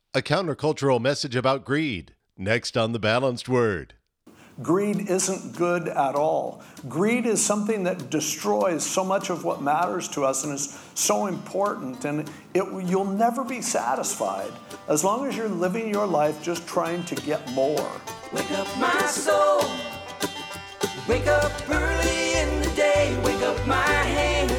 A countercultural message about greed. Next on The Balanced Word. Greed isn't good at all. Greed is something that destroys so much of what matters to us and is so important, and you'll never be satisfied as long as you're living your life just trying to get more. Wake up my soul, wake up early in the day, wake up my hands,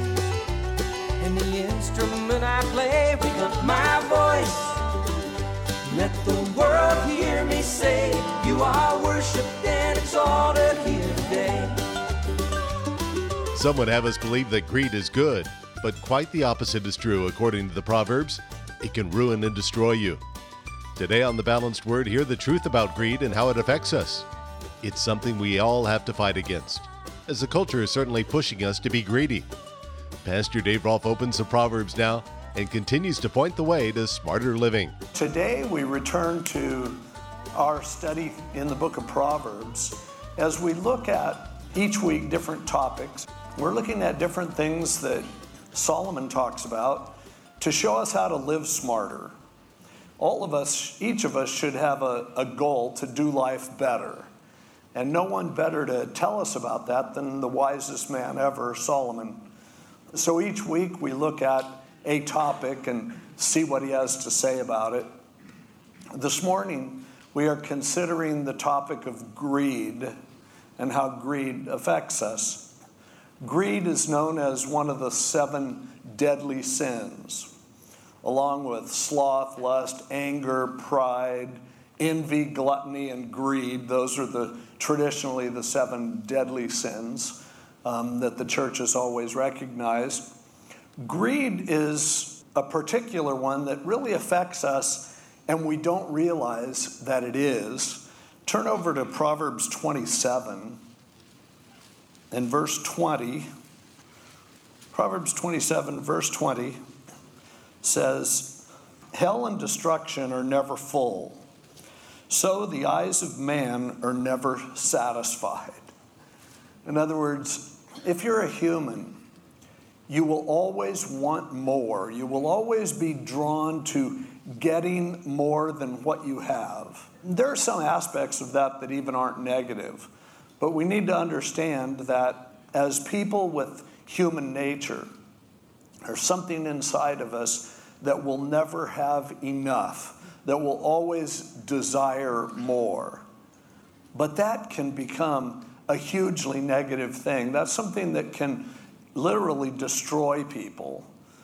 and the instrument I play, wake up my voice. Let the world hear me say, you are worshipped and exalted here today. Some would have us believe that greed is good, but quite the opposite is true according to the Proverbs. It can ruin and destroy you. Today on The Balanced Word, hear the truth about greed and how it affects us. It's something we all have to fight against, as the culture is certainly pushing us to be greedy. Pastor Dave Rolfe opens the Proverbs now and continues to point the way to smarter living. Today we return to our study in the book of Proverbs as we look at each week different topics. We're looking at different things that Solomon talks about to show us how to live smarter. All of us, each of us should have a goal to do life better. And no one better to tell us about that than the wisest man ever, Solomon. So each week we look at a topic and see what he has to say about it. This morning, we are considering the topic of greed and how greed affects us. Greed is known as one of the 7 deadly sins, along with sloth, lust, anger, pride, envy, gluttony, and greed. Those are traditionally the 7 deadly sins that the church has always recognized. Greed is a particular one that really affects us, and we don't realize that it is. Turn over to Proverbs 27 and verse 20. Proverbs 27, verse 20 says, "Hell and destruction are never full, so the eyes of man are never satisfied." In other words, if you're a human, you will always want more. You will always be drawn to getting more than what you have. There are some aspects of that that even aren't negative, but we need to understand that as people with human nature, there's something inside of us that will never have enough, that will always desire more. But that can become a hugely negative thing. That's something that can literally destroy people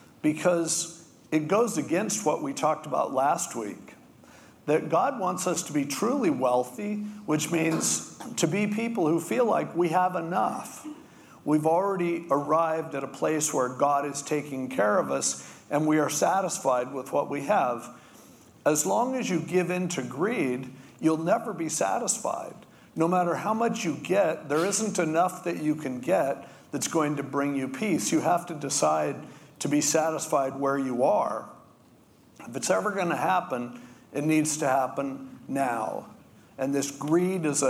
because it goes against what we talked about last week, that God wants us to be truly wealthy, which means to be people who feel like we have enough. We've already arrived at a place where God is taking care of us and we are satisfied with what we have. As long as you give in to greed, you'll never be satisfied. No matter how much you get, there isn't enough that you can get that's going to bring you peace. You have to decide to be satisfied where you are. If it's ever going to happen, it needs to happen now. And this greed is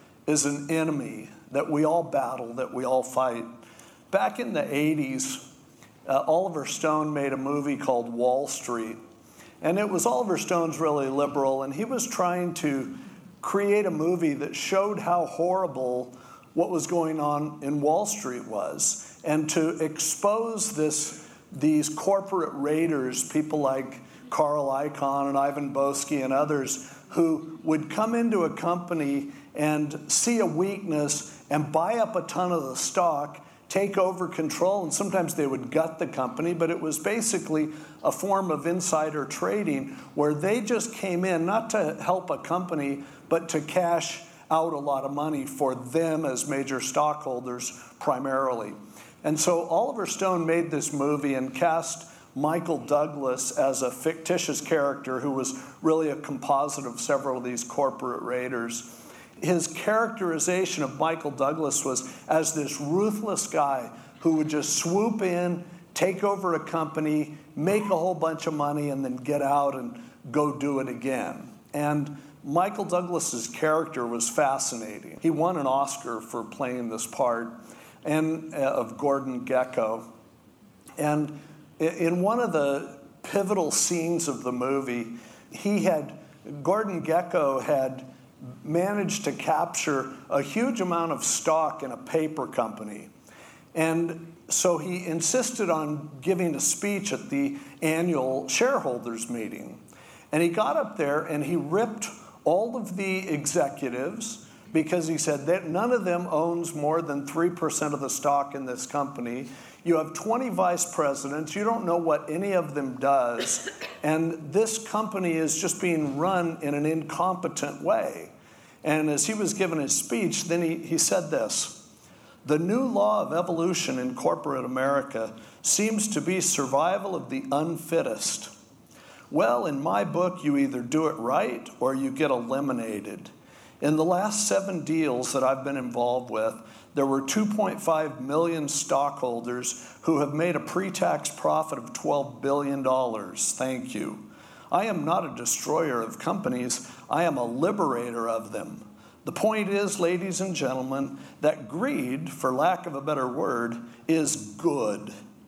an enemy that we all battle, that we all fight. Back in the 80s, Oliver Stone made a movie called Wall Street. And it was Oliver Stone's really liberal, and he was trying to create a movie that showed how horrible what was going on in Wall Street was, and to expose these corporate raiders, people like Carl Icahn and Ivan Boesky and others, who would come into a company and see a weakness and buy up a ton of the stock, take over control, and sometimes they would gut the company, but it was basically a form of insider trading where they just came in not to help a company, but to cash out a lot of money for them as major stockholders primarily. And so Oliver Stone made this movie and cast Michael Douglas as a fictitious character who was really a composite of several of these corporate raiders. His characterization of Michael Douglas was as this ruthless guy who would just swoop in, take over a company, make a whole bunch of money, and then get out and go do it again. And Michael Douglas's character was fascinating. He won an Oscar for playing this part and of Gordon Gekko. And in one of the pivotal scenes of the movie, Gordon Gekko had managed to capture a huge amount of stock in a paper company. And so he insisted on giving a speech at the annual shareholders meeting. And he got up there and he ripped all of the executives because he said that none of them owns more than 3% of the stock in this company. You have 20 vice presidents. You don't know what any of them does. And this company is just being run in an incompetent way. And as he was giving his speech, then he said this: "The new law of evolution in corporate America seems to be survival of the unfittest. Well, in my book, you either do it right or you get eliminated. In the last 7 deals that I've been involved with, there were 2.5 million stockholders who have made a pre-tax profit of $12 billion. Thank you. I am not a destroyer of companies. I am a liberator of them. The point is, ladies and gentlemen, that greed, for lack of a better word, is good.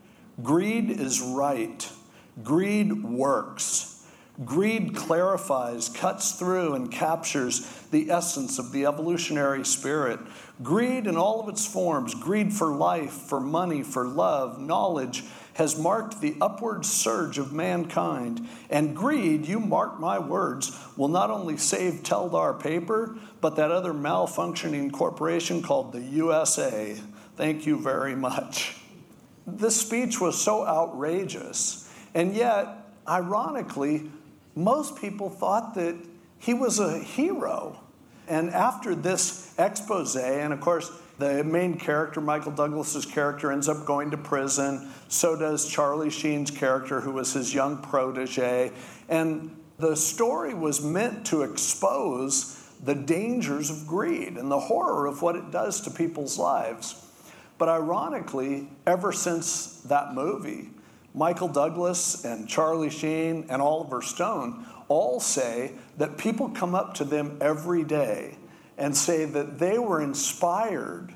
Greed is right. Greed works. Greed clarifies, cuts through, and captures the essence of the evolutionary spirit. Greed in all of its forms, greed for life, for money, for love, knowledge, has marked the upward surge of mankind. And greed, you mark my words, will not only save Teldar Paper, but that other malfunctioning corporation called the USA. Thank you very much." This speech was so outrageous, and yet, ironically, most people thought that he was a hero. And after this expose, and of course, the main character, Michael Douglas's character, ends up going to prison. So does Charlie Sheen's character, who was his young protege. And the story was meant to expose the dangers of greed and the horror of what it does to people's lives. But ironically, ever since that movie, Michael Douglas and Charlie Sheen and Oliver Stone all say that people come up to them every day and say that they were inspired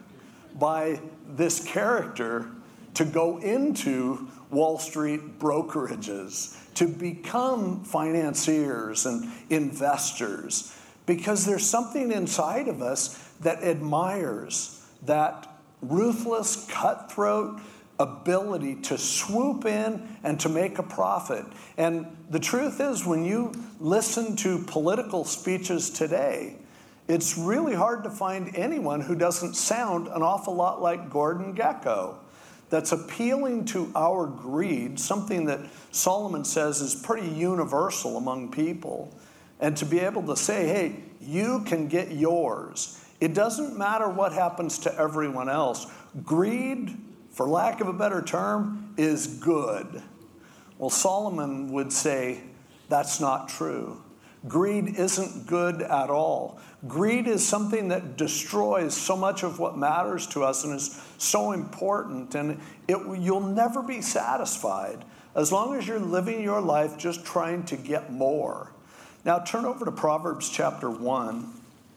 by this character to go into Wall Street brokerages, to become financiers and investors, because there's something inside of us that admires that ruthless, cutthroat ability to swoop in and to make a profit. And the truth is, when you listen to political speeches today, it's really hard to find anyone who doesn't sound an awful lot like Gordon Gekko, that's appealing to our greed, something that Solomon says is pretty universal among people. And to be able to say, hey, you can get yours. It doesn't matter what happens to everyone else. Greed, for lack of a better term, is good. Well, Solomon would say that's not true. Greed isn't good at all. Greed is something that destroys so much of what matters to us and is so important, and you'll never be satisfied as long as you're living your life just trying to get more. Now turn over to Proverbs chapter 1.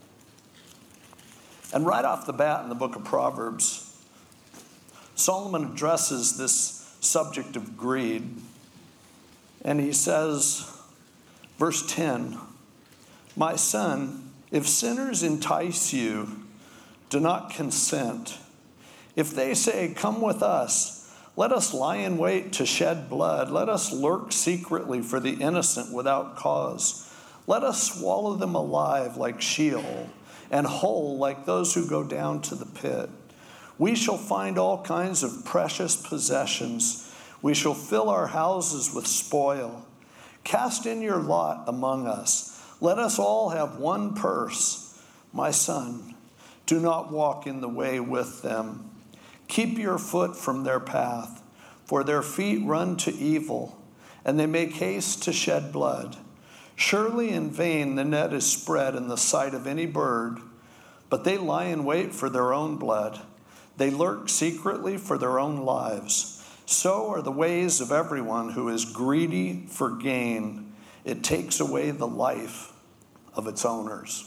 And right off the bat in the book of Proverbs, Solomon addresses this subject of greed. And he says, verse 10, "My son, if sinners entice you, do not consent. If they say, 'Come with us,' let us lie in wait to shed blood. Let us lurk secretly for the innocent without cause. Let us swallow them alive like Sheol, and whole like those who go down to the pit. We shall find all kinds of precious possessions. We shall fill our houses with spoil. Cast in your lot among us. Let us all have one purse. My son, do not walk in the way with them. Keep your foot from their path, for their feet run to evil, and they make haste to shed blood. Surely in vain the net is spread in the sight of any bird, but they lie in wait for their own blood. They lurk secretly for their own lives. So are the ways of everyone who is greedy for gain. It takes away the life of its owners."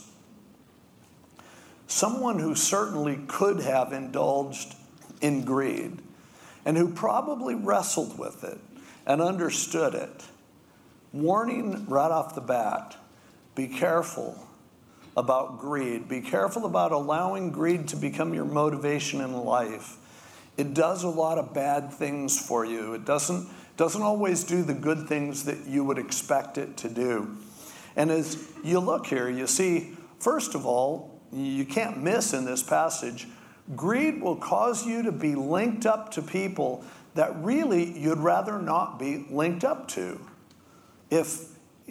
Someone who certainly could have indulged in greed and who probably wrestled with it and understood it warning right off the bat, be careful about greed. Be careful about allowing greed to become your motivation in life. It does a lot of bad things for you. It doesn't always do the good things that you would expect it to do. And as you look here, you see, first of all, you can't miss in this passage, greed will cause you to be linked up to people that really you'd rather not be linked up to. If,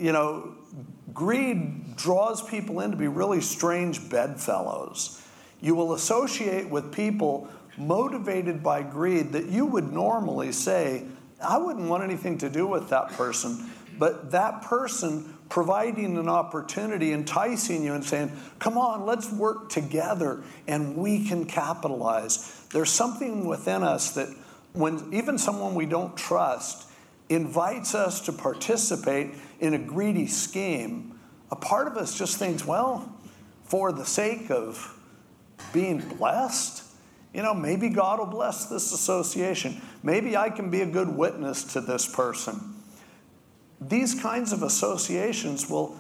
greed draws people in to be really strange bedfellows. You will associate with people motivated by greed that you would normally say, I wouldn't want anything to do with that person. But that person providing an opportunity, enticing you and saying, come on, let's work together and we can capitalize. There's something within us that when even someone we don't trust invites us to participate in a greedy scheme, a part of us just thinks, well, for the sake of being blessed, maybe God will bless this association. Maybe I can be a good witness to this person. These kinds of associations will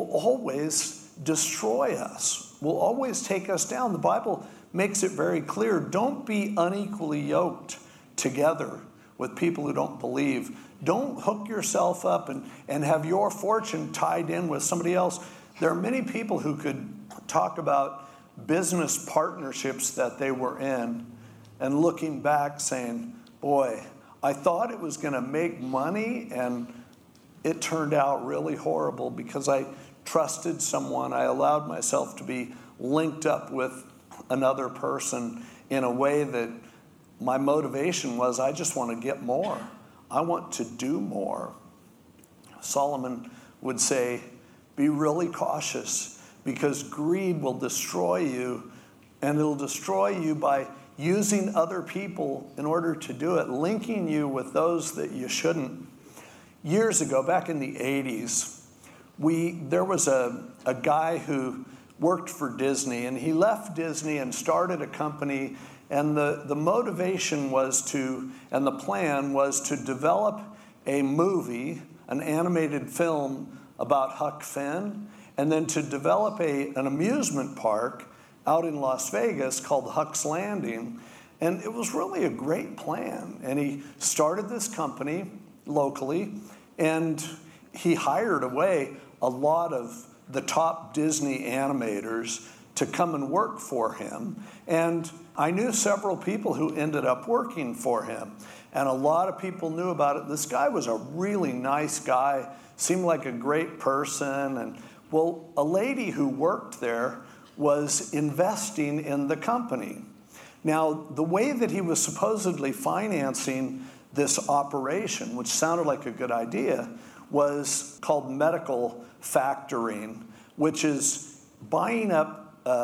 always destroy us, will always take us down. The Bible makes it very clear, don't be unequally yoked together with people who don't believe. Don't hook yourself up and have your fortune tied in with somebody else. There are many people who could talk about business partnerships that they were in and looking back saying, boy, I thought it was going to make money and it turned out really horrible because I trusted someone. I allowed myself to be linked up with another person in a way that my motivation was, I just want to get more. I want to do more. Solomon would say, be really cautious because greed will destroy you, and it'll destroy you by using other people in order to do it, linking you with those that you shouldn't. Years ago, back in the 80s, there was a guy who worked for Disney, and he left Disney and started a company. And the motivation was and the plan was to develop a movie, an animated film about Huck Finn, and then to develop an amusement park out in Las Vegas called Huck's Landing. And it was really a great plan. And he started this company locally, and he hired away a lot of the top Disney animators to come and work for him. And I knew several people who ended up working for him, and a lot of people knew about it. This guy was a really nice guy, seemed like a great person. And well, a lady who worked there was investing in the company. Now, the way that he was supposedly financing this operation, which sounded like a good idea, was called medical factoring, which is buying up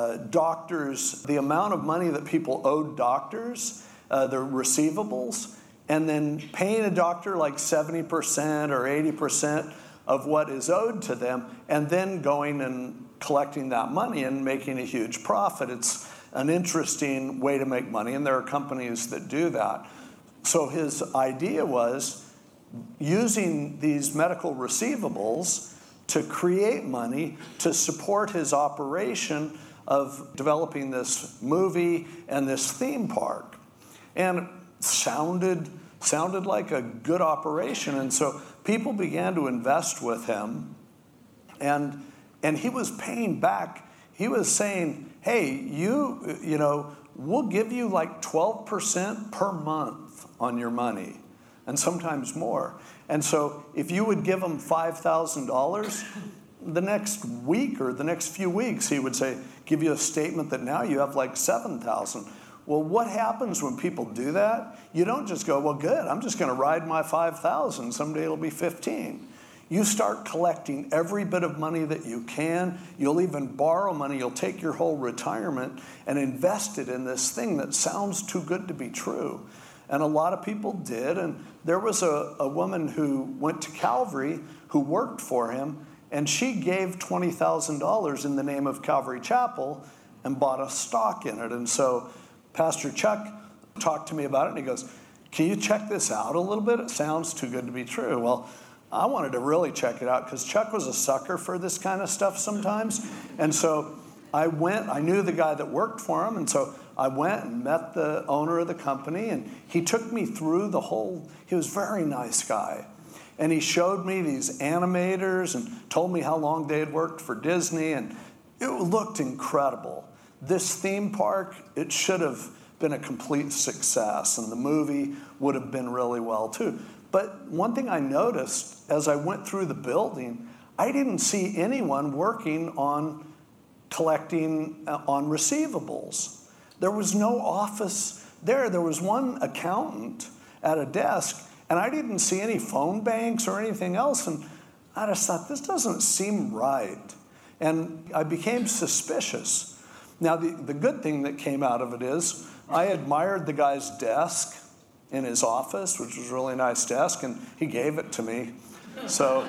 doctors, the amount of money that people owed doctors, their receivables, and then paying a doctor like 70% or 80% of what is owed to them, and then going and collecting that money and making a huge profit. It's an interesting way to make money, and there are companies that do that. So his idea was using these medical receivables to create money to support his operation of developing this movie and this theme park. And it sounded like a good operation. And so people began to invest with him. And he was paying back. He was saying, hey, we'll give you like 12% per month on your money, and sometimes more. And so if you would give him $5,000, the next week or the next few weeks, he would say, give you a statement that now you have like $7,000. Well, what happens when people do that? You don't just go, well, good, I'm just going to ride my $5,000. Someday it'll be $15,000. You start collecting every bit of money that you can. You'll even borrow money. You'll take your whole retirement and invest it in this thing that sounds too good to be true. And a lot of people did. And there was a woman who went to Calvary who worked for him, and she gave $20,000 in the name of Calvary Chapel and bought a stock in it. And so Pastor Chuck talked to me about it, and he goes, can you check this out a little bit? It sounds too good to be true. Well, I wanted to really check it out because Chuck was a sucker for this kind of stuff sometimes. And so I went, I knew the guy that worked for him, and so I went and met the owner of the company, and he took me through the whole, he was a very nice guy. And he showed me these animators and told me how long they had worked for Disney, and it looked incredible. This theme park, it should have been a complete success, and the movie would have been really well too. But one thing I noticed as I went through the building, I didn't see anyone working on collecting on receivables. There was no office there. There was one accountant at a desk, and I didn't see any phone banks or anything else. And I just thought, this doesn't seem right. And I became suspicious. Now, the good thing that came out of it is I admired the guy's desk in his office, which was a really nice desk, and he gave it to me. So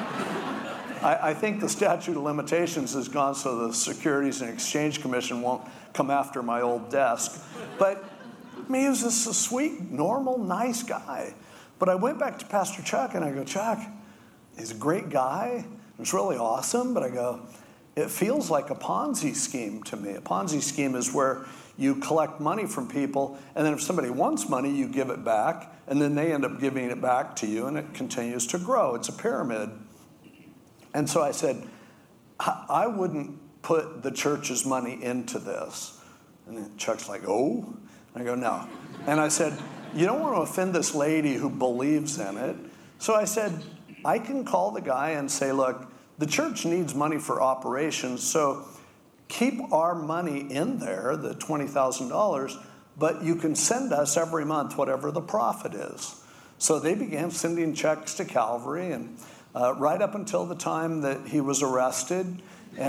I think the statute of limitations has gone so the Securities and Exchange Commission won't come after my old desk. But I mean, he was just a sweet, normal, nice guy. But I went back to Pastor Chuck, and I go, Chuck, he's a great guy. It's really awesome. But I go, it feels like a Ponzi scheme to me. A Ponzi scheme is where you collect money from people, and then if somebody wants money, you give it back, and then they end up giving it back to you, and it continues to grow. It's a pyramid. And so I said, I wouldn't put the church's money into this. And then Chuck's like, oh? I go, no. And I said, you don't want to offend this lady who believes in it. So I said, I can call the guy and say, look, the church needs money for operations, so keep our money in there, the $20,000, but you can send us every month whatever the profit is. So they began sending checks to Calvary, and right up until the time that he was arrested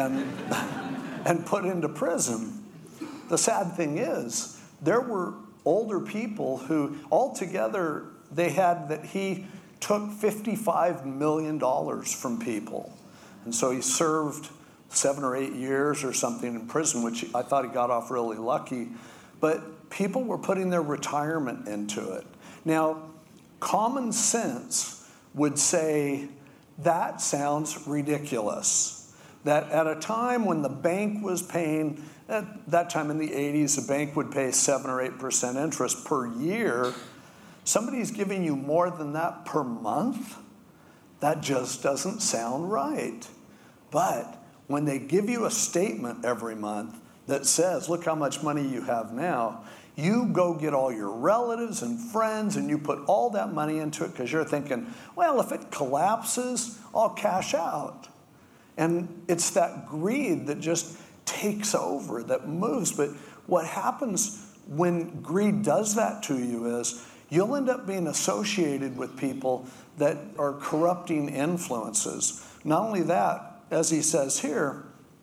and put into prison. The sad thing is, there were older people who altogether they had that he took $55 million from people. And so he served 7 or 8 years or something in prison, which I thought he got off really lucky. But people were putting their retirement into it. Now, common sense would say that sounds ridiculous. That at a time when the bank was paying, at that time in the 80s, the bank would pay 7 or 8% interest per year. Somebody's giving you more than that per month? That just doesn't sound right. But when they give you a statement every month that says, look how much money you have now, you go get all your relatives and friends and you put all that money into it because you're thinking, well, if it collapses, I'll cash out. And it's that greed that just takes over, that moves. But what happens when greed does that to you is you'll end up being associated with people that are corrupting influences. Not only that, as he says here,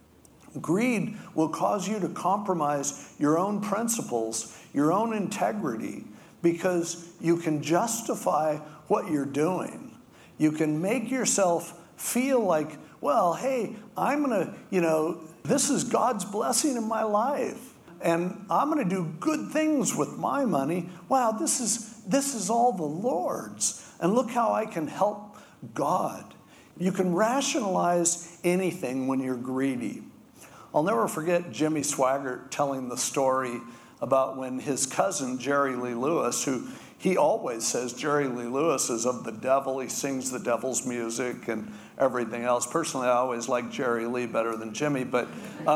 greed will cause you to compromise your own principles, your own integrity, because you can justify what you're doing. You can make yourself feel like, well, hey, I'm going to, this is God's blessing in my life, and I'm going to do good things with my money. Wow, this is all the Lord's, and look how I can help God. You can rationalize anything when you're greedy. I'll never forget Jimmy Swaggart telling the story about when his cousin, Jerry Lee Lewis, who he always says Jerry Lee Lewis is of the devil. He sings the devil's music and everything else. Personally, I always like Jerry Lee better than Jimmy. But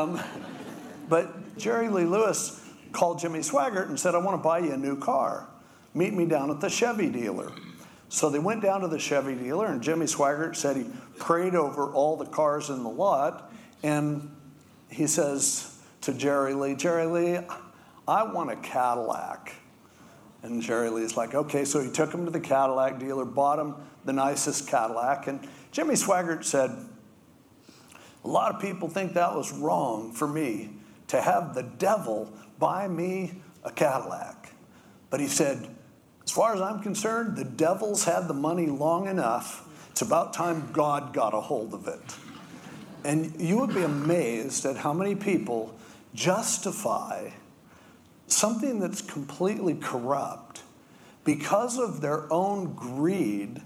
Jerry Lee Lewis called Jimmy Swaggart and said, I want to buy you a new car. Meet me down at the Chevy dealer. So they went down to the Chevy dealer, and Jimmy Swaggart said he prayed over all the cars in the lot, and he says to Jerry Lee, I want a Cadillac. And Jerry Lee's like, okay, so he took him to the Cadillac dealer, bought him the nicest Cadillac, and Jimmy Swaggart said, a lot of people think that was wrong for me to have the devil buy me a Cadillac. But he said, as far as I'm concerned, the devil's had the money long enough. It's about time God got a hold of it. And you would be amazed at how many people justify something that's completely corrupt because of their own greed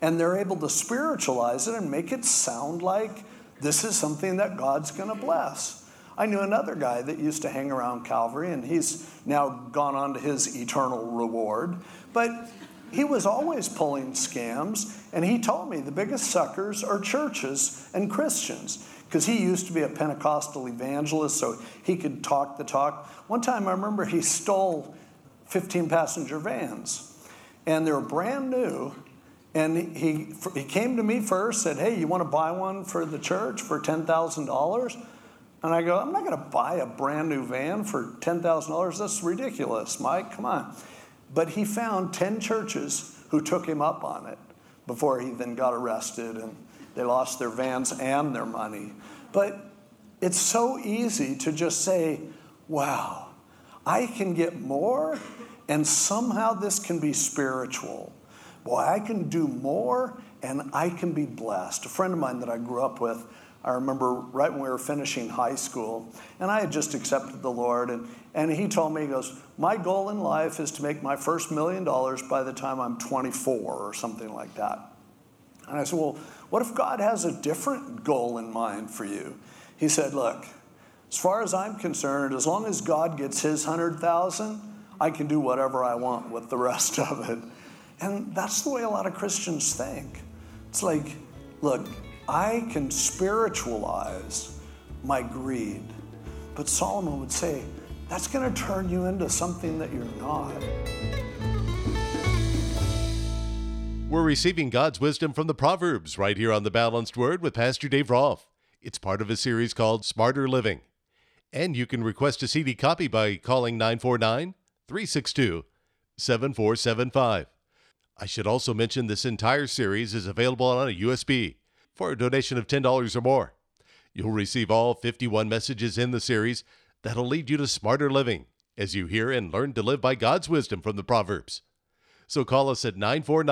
And they're able to spiritualize it and make it sound like this is something that God's going to bless. I knew another guy that used to hang around Calvary, and he's now gone on to his eternal reward. But he was always pulling scams, and he told me the biggest suckers are churches and Christians, because he used to be a Pentecostal evangelist, so he could talk the talk. One time I remember he stole 15-passenger vans, and they were brand new. And he came to me first, said, hey, you want to buy one for the church for $10,000? And I go, I'm not going to buy a brand new van for $10,000. That's ridiculous, Mike, come on. But he found 10 churches who took him up on it before he then got arrested, and they lost their vans and their money. But it's so easy to just say, wow, I can get more, and somehow this can be spiritual. Boy, I can do more, and I can be blessed. A friend of mine that I grew up with, I remember right when we were finishing high school, and I had just accepted the Lord, and he told me, he goes, my goal in life is to make my first $1 million by the time I'm 24 or something like that. And I said, well, what if God has a different goal in mind for you? He said, look, as far as I'm concerned, as long as God gets his 100,000, I can do whatever I want with the rest of it. And that's the way a lot of Christians think. It's like, look, I can spiritualize my greed. But Solomon would say, that's going to turn you into something that you're not. We're receiving God's wisdom from the Proverbs right here on The Balanced Word with Pastor Dave Rolfe. It's part of a series called Smarter Living. And you can request a CD copy by calling 949-362-7475. I should also mention this entire series is available on a USB for a donation of $10 or more. You'll receive all 51 messages in the series that'll lead you to smarter living as you hear and learn to live by God's wisdom from the Proverbs. So call us at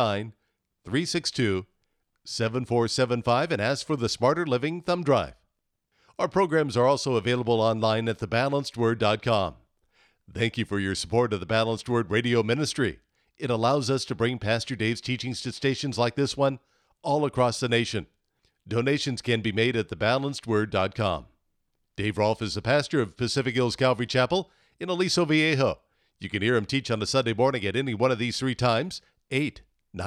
949-362-7475 and ask for the Smarter Living Thumb Drive. Our programs are also available online at thebalancedword.com. Thank you for your support of the Balanced Word radio ministry. It allows us to bring Pastor Dave's teachings to stations like this one all across the nation. Donations can be made at thebalancedword.com. Dave Rolfe is the pastor of Pacific Hills Calvary Chapel in Aliso Viejo. You can hear him teach on a Sunday morning at any one of these three times, 8,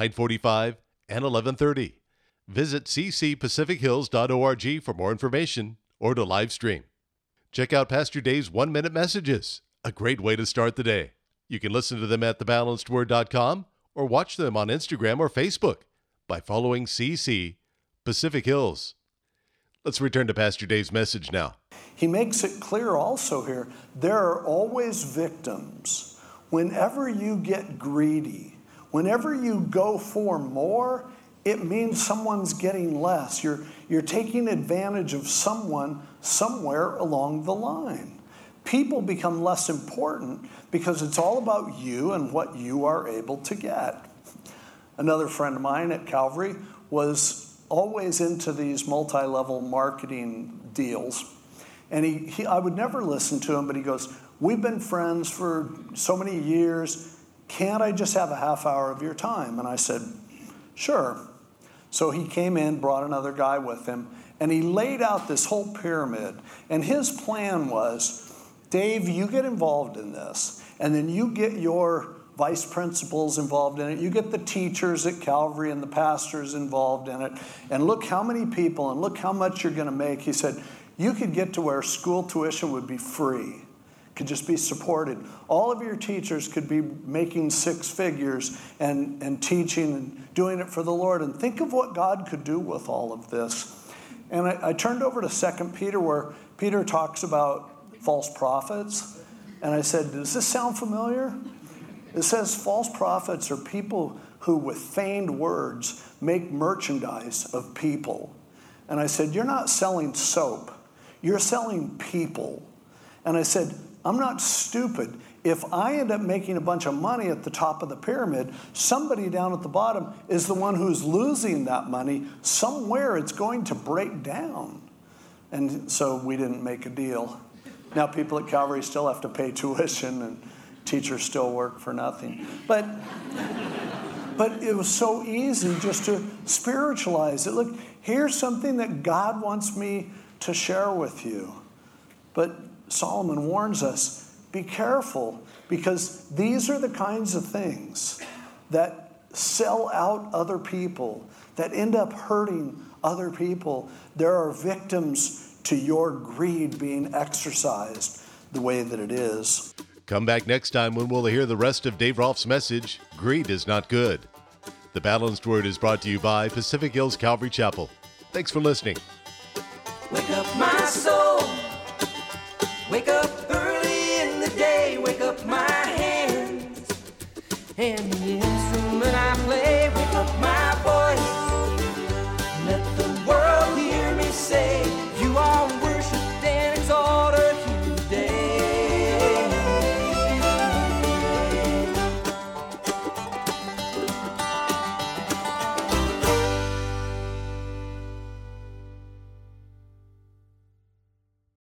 9:45, and 11:30. Visit ccpacifichills.org for more information or to live stream. Check out Pastor Dave's 1-minute messages, a great way to start the day. You can listen to them at thebalancedword.com or watch them on Instagram or Facebook by following CC Pacific Hills. Let's return to Pastor Dave's message now. He makes it clear also here, there are always victims. Whenever you get greedy, whenever you go for more, it means someone's getting less. You're taking advantage of someone somewhere along the line. People become less important because it's all about you and what you are able to get. Another friend of mine at Calvary was always into these multi-level marketing deals. And I would never listen to him, but he goes, we've been friends for so many years. Can't I just have a half hour of your time? And I said, sure. So he came in, brought another guy with him, and he laid out this whole pyramid. And his plan was, Dave, you get involved in this, and then you get your vice principals involved in it. You get the teachers at Calvary and the pastors involved in it. And look how many people and look how much you're going to make. He said, you could get to where school tuition would be free, could just be supported. All of your teachers could be making 6 figures and teaching and doing it for the Lord. And think of what God could do with all of this. And I turned over to 2 Peter, where Peter talks about false prophets. And I said, does this sound familiar? It says false prophets are people who with feigned words make merchandise of people. And I said, you're not selling soap. You're selling people. And I said, I'm not stupid. If I end up making a bunch of money at the top of the pyramid, somebody down at the bottom is the one who's losing that money. Somewhere it's going to break down. And so we didn't make a deal. Now people at Calvary still have to pay tuition and teachers still work for nothing. But But it was so easy just to spiritualize it. Look, here's something that God wants me to share with you. But Solomon warns us, be careful, because these are the kinds of things that sell out other people, that end up hurting other people. There are victims to your greed being exercised the way that it is. Come back next time when we'll hear the rest of Dave Rolfe's message, Greed is Not Good. The Balanced Word is brought to you by Pacific Hills Calvary Chapel. Thanks for listening. Wake up my soul. Wake up early in the day. Wake up my hands and